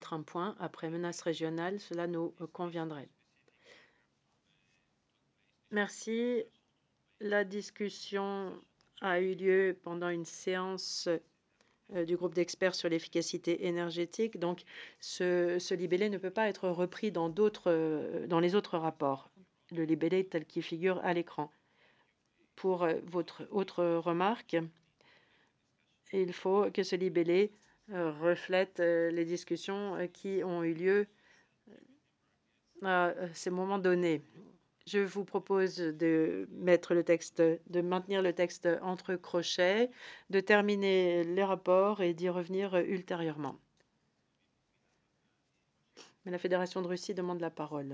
mettre un point après menace régionale, cela nous conviendrait. Merci. La discussion a eu lieu pendant une séance du groupe d'experts sur l'efficacité énergétique. Donc, ce libellé ne peut pas être repris dans les autres rapports. Le libellé tel qu'il figure à l'écran. Pour votre autre remarque, il faut que ce libellé reflète les discussions qui ont eu lieu à ces moments donnés. Je vous propose de maintenir le texte entre crochets, de terminer les rapports et d'y revenir ultérieurement. Mais la Fédération de Russie demande la parole.